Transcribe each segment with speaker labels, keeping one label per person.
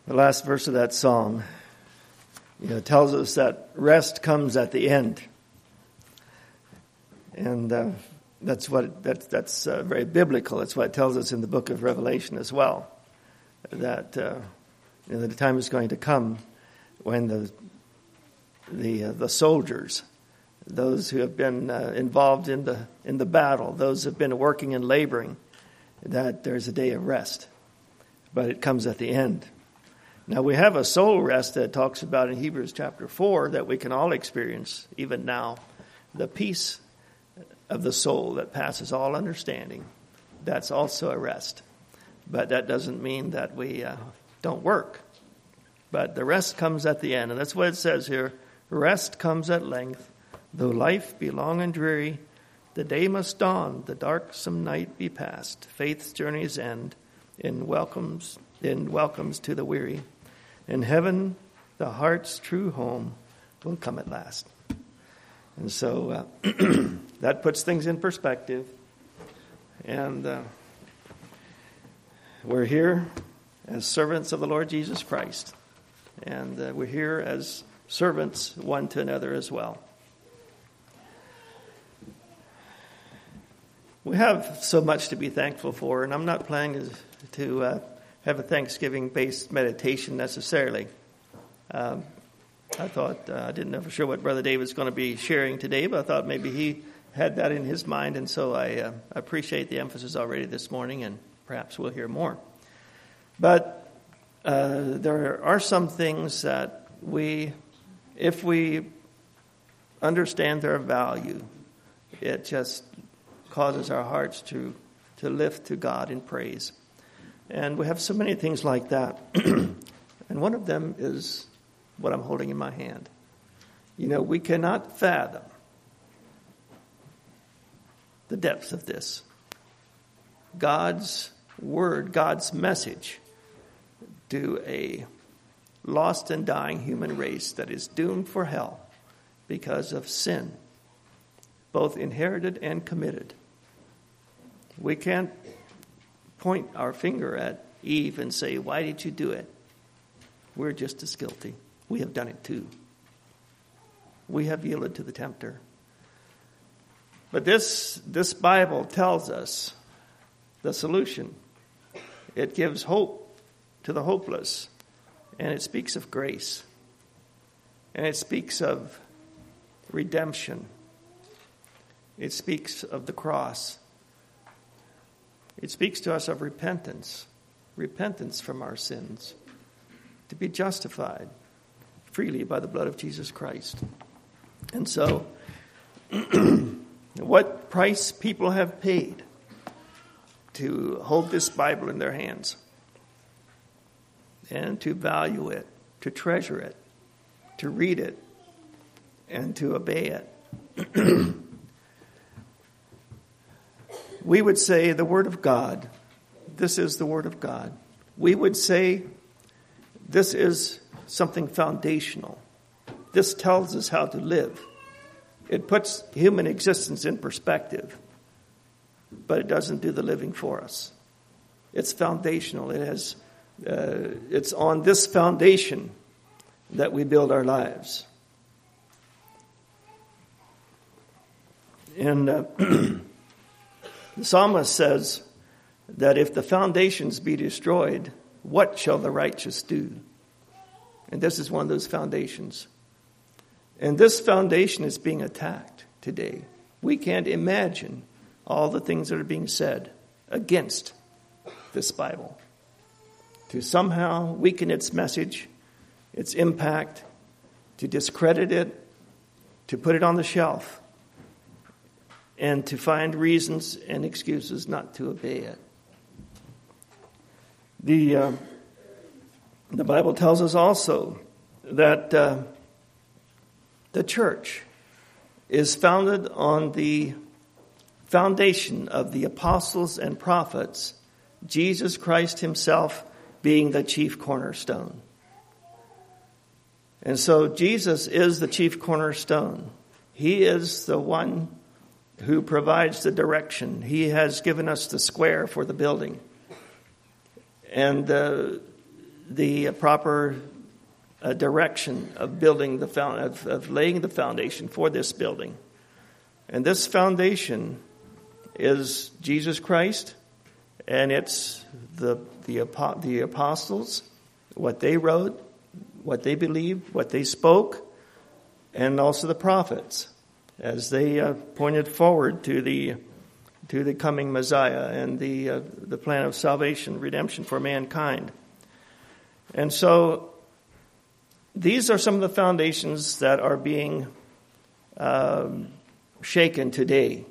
Speaker 1: The last verse of that song, tells us that rest comes at the end, and that's very biblical. It's what it tells us in the book of Revelation as well, that the time is going to come when the soldiers, those who have been involved in the battle, those who have been working and laboring, that there's a day of rest, but it comes at the end. Now, we have a soul rest that talks about in Hebrews chapter 4 that we can all experience even now. The peace of the soul that passes all understanding. That's also a rest. But that doesn't mean that we don't work. But the rest comes at the end. And that's what it says here. Rest comes at length. Though life be long and dreary, the day must dawn, the darksome night be past. Faith's journey's end in welcomes to the weary. In heaven, the heart's true home will come at last. And so that puts things in perspective. And we're here as servants of the Lord Jesus Christ. And we're here as servants one to another as well. We have so much to be thankful for, and I'm not planning to have a Thanksgiving-based meditation necessarily. I thought, I didn't know for sure what Brother Dave was going to be sharing today, but I thought maybe he had that in his mind, and so I appreciate the emphasis already this morning, and perhaps we'll hear more. But there are some things that if we understand their value, it just causes our hearts to lift to God in praise. And we have so many things like that. And one of them is what I'm holding in my hand. We cannot fathom the depths of this. God's word, God's message to a lost and dying human race that is doomed for hell because of sin, both inherited and committed. We can't point our finger at Eve and say, why did you do it? We're just as guilty. We have done it too. We have yielded to the tempter. But this Bible tells us the solution. It gives hope to the hopeless. And it speaks of grace. And it speaks of redemption. It speaks of the cross. It speaks to us of repentance from our sins, to be justified freely by the blood of Jesus Christ. And so, what price people have paid to hold this Bible in their hands and to value it, to treasure it, to read it, and to obey it. We would say the Word of God, this is the Word of God. We would say this is something foundational. This tells us how to live. It puts human existence in perspective, but it doesn't do the living for us. It's foundational. It's on this foundation that we build our lives. And the psalmist says that if the foundations be destroyed, what shall the righteous do? And this is one of those foundations. And this foundation is being attacked today. We can't imagine all the things that are being said against this Bible, to somehow weaken its message, its impact, to discredit it, to put it on the shelf, and to find reasons and excuses not to obey it. The Bible tells us also that the church is founded on the foundation of the apostles and prophets, Jesus Christ himself being the chief cornerstone. And so Jesus is the chief cornerstone. He is the one who provides the direction. He has given us the square for the building. And the proper direction of building of laying the foundation for this building. And this foundation is Jesus Christ, and it's the apostles, what they wrote, what they believed, what they spoke, and also the prophets, as they pointed forward to the coming Messiah and the plan of salvation, redemption for mankind. And so these are some of the foundations that are being shaken today.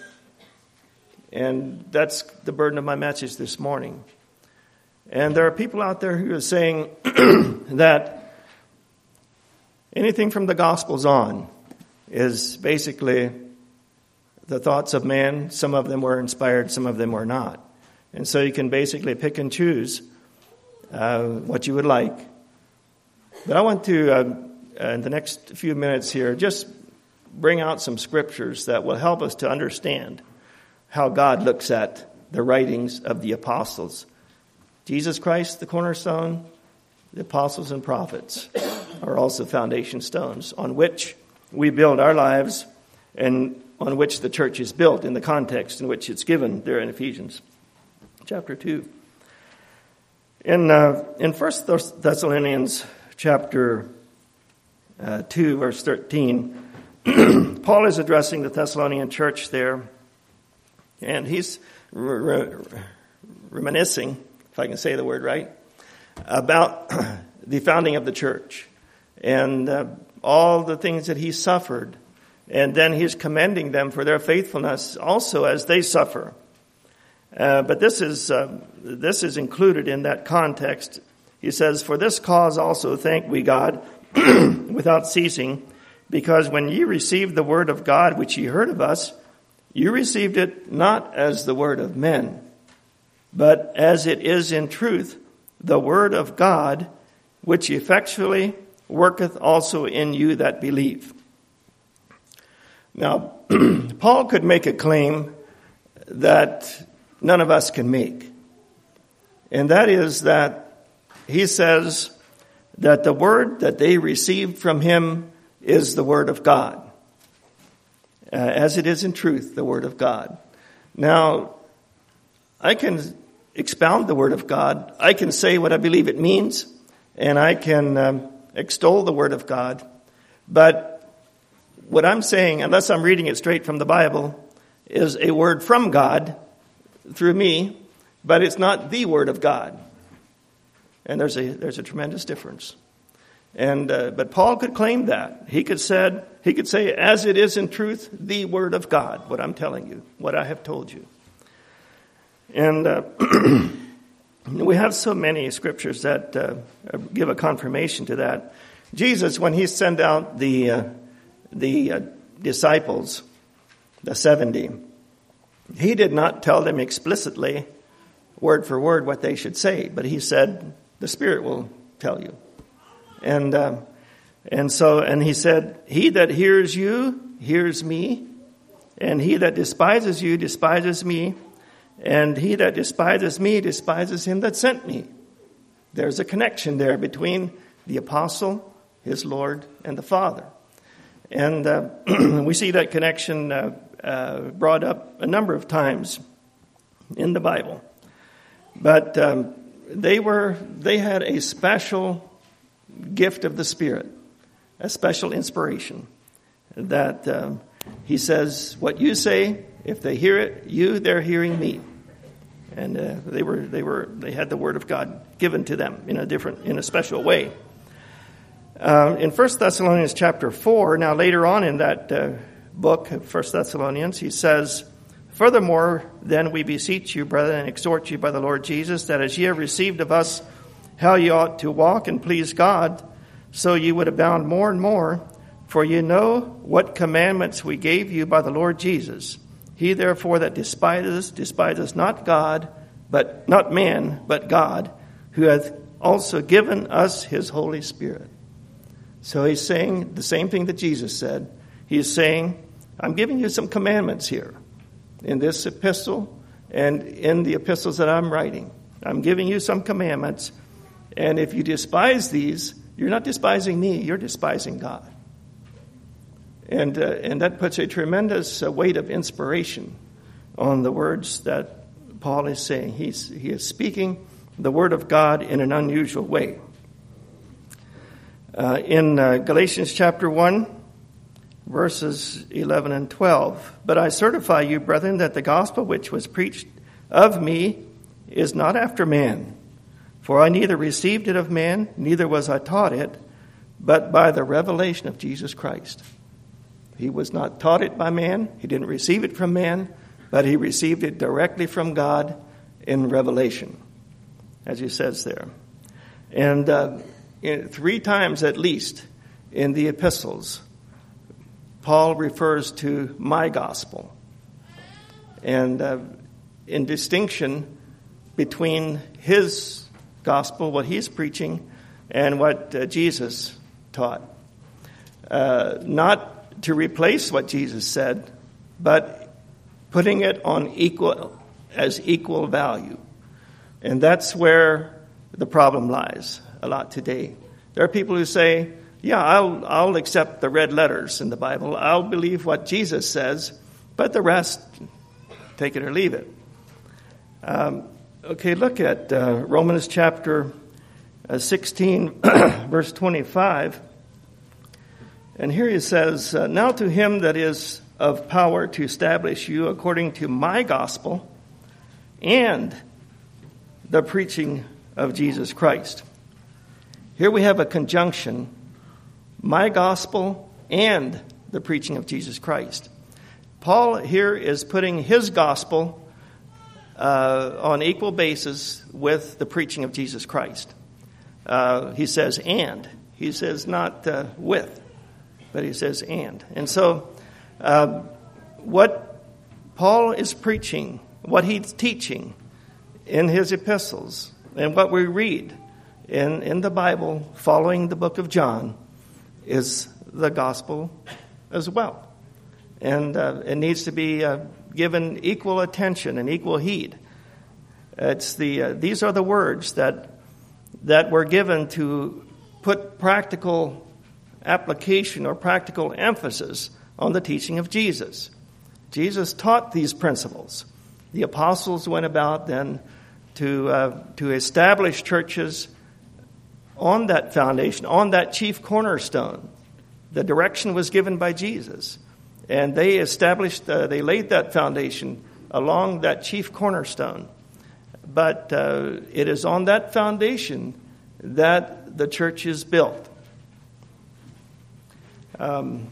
Speaker 1: And that's the burden of my message this morning. And there are people out there who are saying that anything from the Gospels on is basically the thoughts of man. Some of them were inspired, some of them were not. And so you can basically pick and choose what you would like. But I want to, in the next few minutes here, just bring out some scriptures that will help us to understand how God looks at the writings of the apostles. Jesus Christ, the cornerstone, the apostles and prophets are also foundation stones on which we build our lives and on which the church is built in the context in which it's given there in Ephesians chapter 2. In 1 Thessalonians chapter 2, verse 13, Paul is addressing the Thessalonian church there, and he's reminiscing, if I can say the word right, about the founding of the church and all the things that he suffered. And then he's commending them for their faithfulness also as they suffer. But this is included in that context. He says, "For this cause also thank we God without ceasing, because when ye received the word of God which ye heard of us, you received it not as the word of men, but as it is in truth the word of God, which effectually worketh also in you that believe." Now, Paul could make a claim that none of us can make. And that is that he says that the word that they received from him is the word of God. As it is in truth, the word of God. Now, I can expound the word of God. I can say what I believe it means, and I can extol the word of God. But what I'm saying, unless I'm reading it straight from the Bible, is a word from God through me, but it's not the word of God. And there's a tremendous difference. And but Paul could claim that. He could say, as it is in truth, the word of God, what I'm telling you, what I have told you. And we have so many scriptures that give a confirmation to that. Jesus, when he sent out the disciples, the 70, he did not tell them explicitly, word for word, what they should say, but he said, the Spirit will tell you. And he said, he that hears you hears me, and he that despises you despises me, and he that despises me despises him that sent me. There's a connection there between the apostle, his Lord, and the Father. And we see that connection brought up a number of times in the Bible. But they had a special gift of the Spirit, a special inspiration that he says, what you say, if they hear it, they're hearing me. And they had the word of God given to them in a special way. In 1 Thessalonians chapter 4, now later on in that book, 1 Thessalonians, he says, "Furthermore, then we beseech you, brethren, and exhort you by the Lord Jesus, that as ye have received of us how ye ought to walk and please God, so ye would abound more and more. For ye know what commandments we gave you by the Lord Jesus. He therefore that despiseth not God, but not man, but God, who hath also given us his Holy Spirit." So he's saying the same thing that Jesus said. He's saying, I'm giving you some commandments here in this epistle and in the epistles that I'm writing. I'm giving you some commandments, And if you despise these, you're not despising me, you're despising God. And that puts a tremendous weight of inspiration on the words that Paul is saying. He is speaking the word of God in an unusual way. In Galatians chapter 1, verses 11 and 12, "But I certify you, brethren, that the gospel which was preached of me is not after man. For I neither received it of man, neither was I taught it, but by the revelation of Jesus Christ." He was not taught it by man. He didn't receive it from man, but he received it directly from God in revelation, as he says there. And 3 times at least in the epistles, Paul refers to my gospel. And in distinction between his gospel, what he's preaching, and what Jesus taught. Not to replace what Jesus said, but putting it on equal value. And that's where the problem lies a lot today. There are people who say, yeah, I'll accept the red letters in the Bible. I'll believe what Jesus says, but the rest, take it or leave it. Okay, look at Romans chapter 16, verse 25. And here he says, "Now to him that is of power to establish you according to my gospel and the preaching of Jesus Christ." Here we have a conjunction, my gospel and the preaching of Jesus Christ. Paul here is putting his gospel on equal basis with the preaching of Jesus Christ. He says and. He says not with, but he says and. And so what Paul is preaching, what he's teaching in his epistles, and what we read in the Bible following the book of John is the gospel as well. And it needs to be given equal attention and equal heed. These are the words that were given to put practical application or practical emphasis on the teaching of Jesus. Jesus taught these principles. The apostles went about then to establish churches on that foundation, on that chief cornerstone. The direction was given by Jesus. And they laid that foundation along that chief cornerstone. But it is on that foundation that the church is built. 1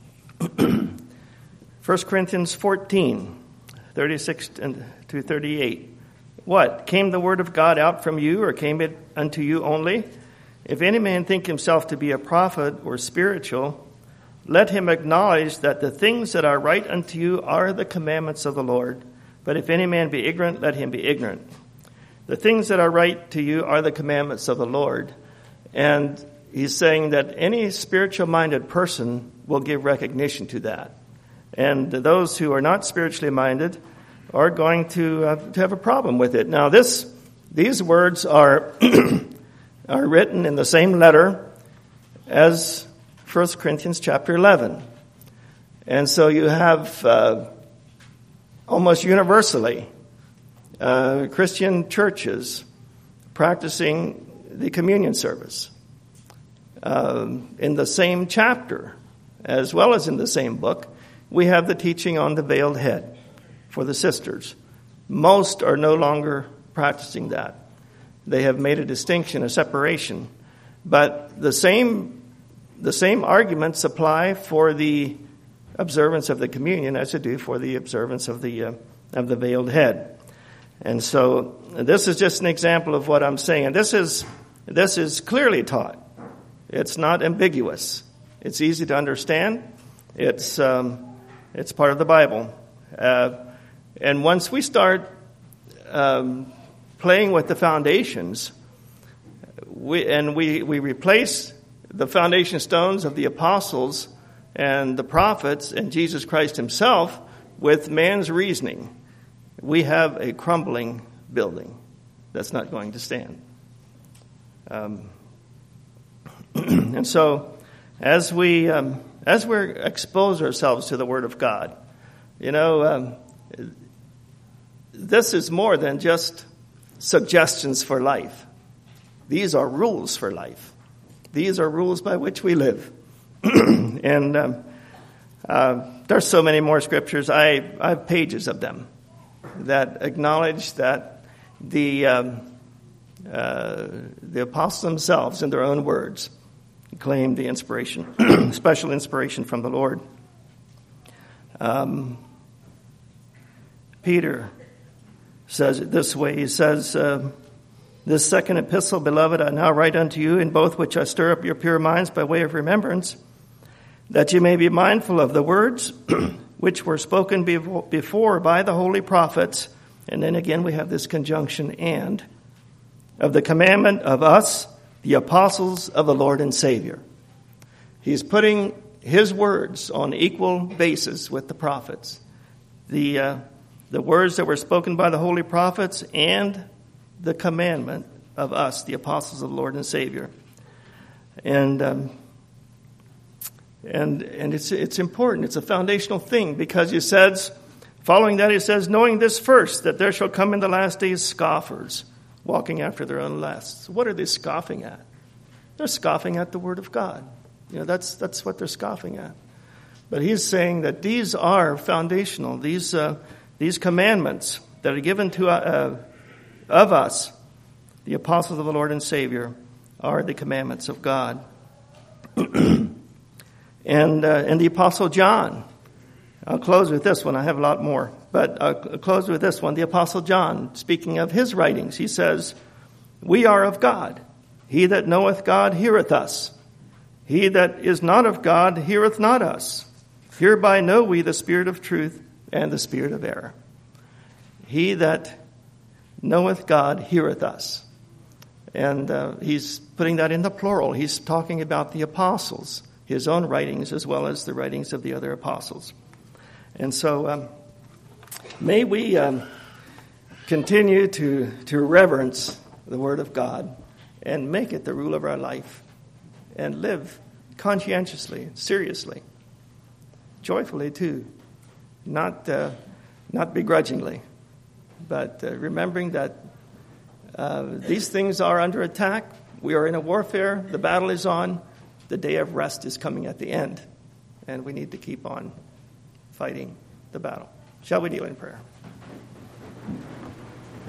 Speaker 1: Corinthians 14, 36 to 38. "What? Came the word of God out from you, or came it unto you only? If any man think himself to be a prophet or spiritual, let him acknowledge that the things that are right unto you are the commandments of the Lord. But if any man be ignorant, let him be ignorant. The things that are right to you are the commandments of the Lord." And he's saying that any spiritual-minded person will give recognition to that. And those who are not spiritually minded are going to have a problem with it. Now, these words are are written in the same letter as 1 Corinthians chapter 11. And so you have almost universally Christian churches practicing the communion service in the same chapter, as well as in the same book. We have the teaching on the veiled head for the sisters. Most are no longer practicing that. They have made a distinction, a separation. But the same arguments apply for the observance of the communion as they do for the observance of the veiled head. And so this is just an example of what I'm saying. And this is clearly taught. It's not ambiguous. It's easy to understand. It's part of the Bible. And once we start playing with the foundations, we replace the foundation stones of the apostles and the prophets and Jesus Christ himself with man's reasoning, we have a crumbling building that's not going to stand. And so, as we expose ourselves to the Word of God, this is more than just suggestions for life. These are rules for life. These are rules by which we live. And there's so many more scriptures. I have pages of them that acknowledge that the apostles themselves, in their own words, claim the inspiration, special inspiration from the Lord. Peter says it this way. He says, "This second epistle, beloved, I now write unto you, in both which I stir up your pure minds by way of remembrance, that you may be mindful of the words which were spoken before by the holy prophets." And then again we have this conjunction, "and of the commandment of us, the apostles of the Lord and Savior." He's putting his words on equal basis with the prophets. The words that were spoken by the holy prophets and the commandment of us, the apostles of the Lord and Savior. And it's important. It's a foundational thing, because he says, following that, he says, "Knowing this first, that there shall come in the last days scoffers, walking after their own lusts." What are they scoffing at? They're scoffing at the Word of God. That's what they're scoffing at. But he's saying that these are foundational. These commandments that are given to of us, the apostles of the Lord and Savior, are the commandments of God. And the Apostle John, I'll close with this one. I have a lot more, but I'll close with this one. The Apostle John, speaking of his writings, he says, "We are of God. He that knoweth God heareth us. He that is not of God heareth not us. Hereby know we the spirit of truth and the spirit of error." He that knoweth God heareth us. And he's putting that in the plural. He's talking about the apostles, his own writings as well as the writings of the other apostles. And so may we continue to reverence the Word of God and make it the rule of our life, and live conscientiously, seriously, joyfully too, not begrudgingly, but remembering that these things are under attack. We are in a warfare. The battle is on. The day of rest is coming at the end, and we need to keep on fighting the battle. Shall we kneel in prayer?